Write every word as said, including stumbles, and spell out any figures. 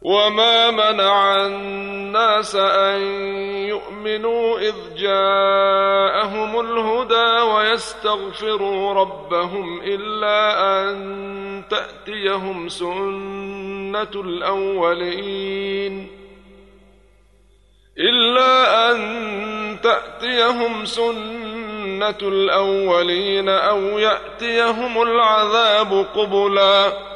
وما منع الناس أن يؤمنوا إذ جاءهم الهدى ويستغفروا ربهم إلا أن تأتيهم سنة الأولين إلا أن تأتيهم سنة الأولين أو يأتيهم العذاب قبلا